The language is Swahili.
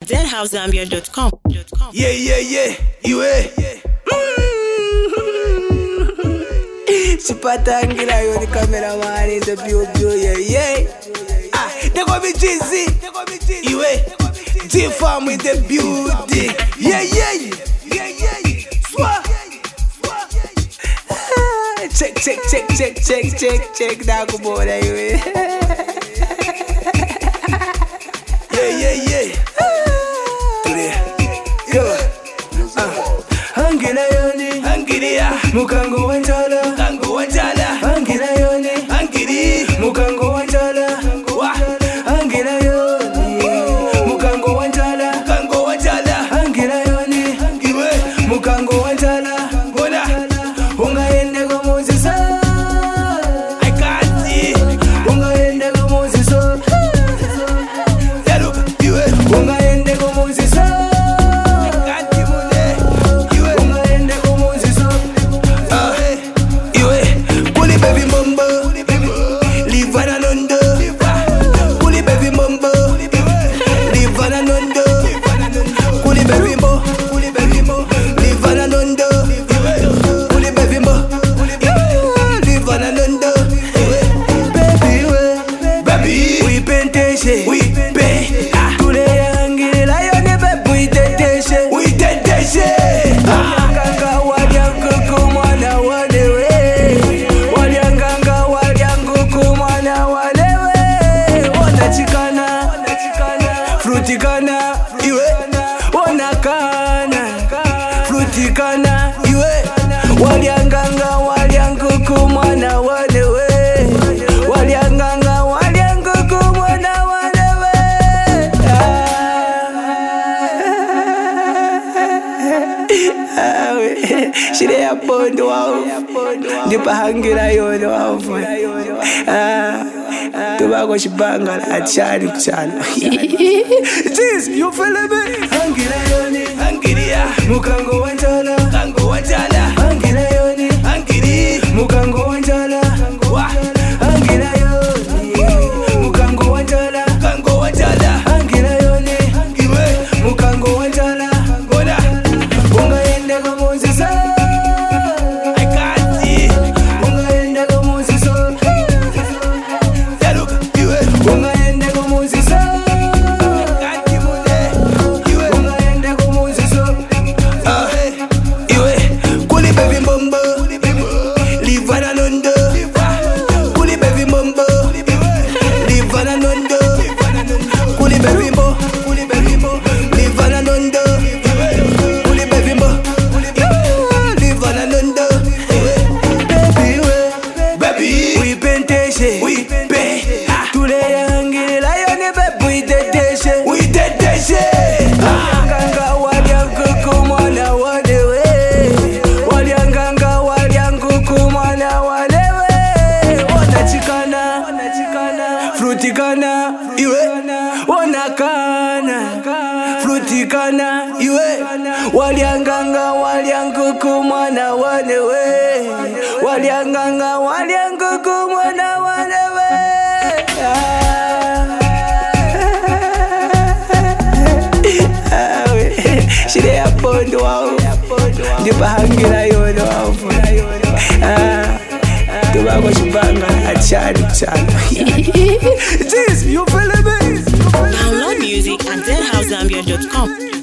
deadhousezambia.com. Yeah, iwe Sipatangira yo the cameraman in the building, yeah. They call me Jizzy, iwe G-Farm in the building, yeah. Swah. Check, now come on, iwe. Yeah. Angiria mukango wanjala angira yoni mukango wanjala angira yoni mukango wanjala angira yoni mukango wanjala ungaende kwa Moses I can't see ungaende kwa Moses ungaende kwa Moses Frutikana iwe walianganga walianguku mwana walewe walianganga walianguku mwana walewe shire ya pondo wao ndipa hangira yono wao tubako shibanga achani kuchana jeez you feel me hangira yoni hangiria mukango wanjala hangira yoni mukango wanjala hangira yoni mukango wanjala hangira yoni mukango wanjala ungaende kwa Moses I can't see ungaende kwa Moses ungaende kwa Moses Frutikana iwe onakana frutikana iwe walianganga walianguku mwana wanewe walianganga walianguku mwana wanewe shire ya pondo wao ndipa hangira yono wao tubako shibanga achani kuchana jeez you feel me Download music at deadhousezambia.com.